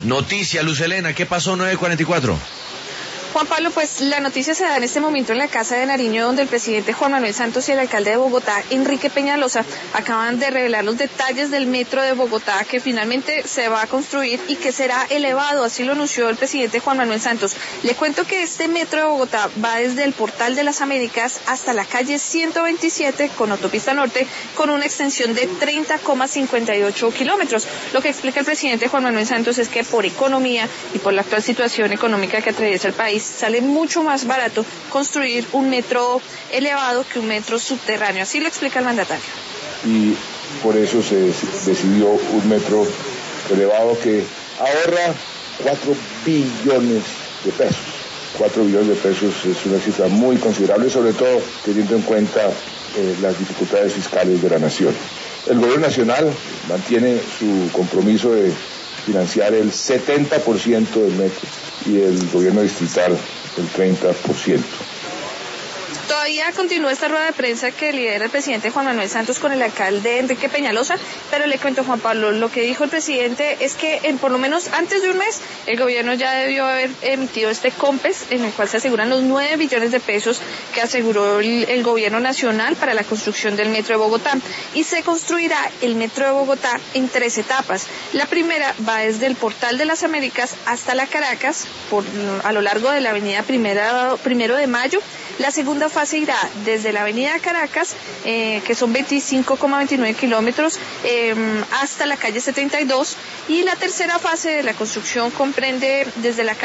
Noticia, Luz Helena, ¿qué pasó 9:44? Juan Pablo, pues la noticia se da en este momento en la Casa de Nariño, donde el presidente Juan Manuel Santos y el alcalde de Bogotá, Enrique Peñalosa, acaban de revelar los detalles del metro de Bogotá que finalmente se va a construir y que será elevado, así lo anunció el presidente Juan Manuel Santos. Le cuento que este metro de Bogotá va desde el Portal de las Américas hasta la calle 127 con autopista norte, con una extensión de 30,58 kilómetros. Lo que explica el presidente Juan Manuel Santos es que por economía y por la actual situación económica que atraviesa el país, sale mucho más barato construir un metro elevado que un metro subterráneo. Así lo explica el mandatario. Y por eso se decidió un metro elevado que ahorra 4 billones de pesos. 4 billones de pesos es una cifra muy considerable, sobre todo teniendo en cuenta las dificultades fiscales de la nación. El gobierno nacional mantiene su compromiso de financiar el 70% del metro y el gobierno distrital el 30%. Todavía continúa esta rueda de prensa que lidera el presidente Juan Manuel Santos con el alcalde Enrique Peñalosa, pero le cuento, Juan Pablo, lo que dijo el presidente es que por lo menos antes de un mes el gobierno ya debió haber emitido este COMPES, en el cual se aseguran los 9 billones de pesos que aseguró el gobierno nacional para la construcción del metro de Bogotá, y se construirá el metro de Bogotá en 3 etapas. La primera va desde el Portal de las Américas hasta la Caracas, a lo largo de la avenida Primero de Mayo. La segunda fase irá desde la avenida Caracas, que son 25,29 kilómetros, hasta la calle 72, y la tercera fase de la construcción comprende desde la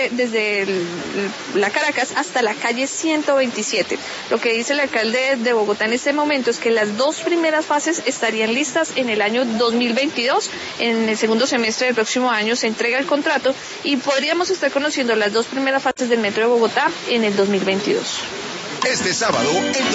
Caracas hasta la calle 127. Lo que dice el alcalde de Bogotá en este momento es que las 2 primeras fases estarían listas en el año 2022. En el segundo semestre del próximo año se entrega el contrato y podríamos estar conociendo las 2 primeras fases del metro de Bogotá en el 2022. Este sábado,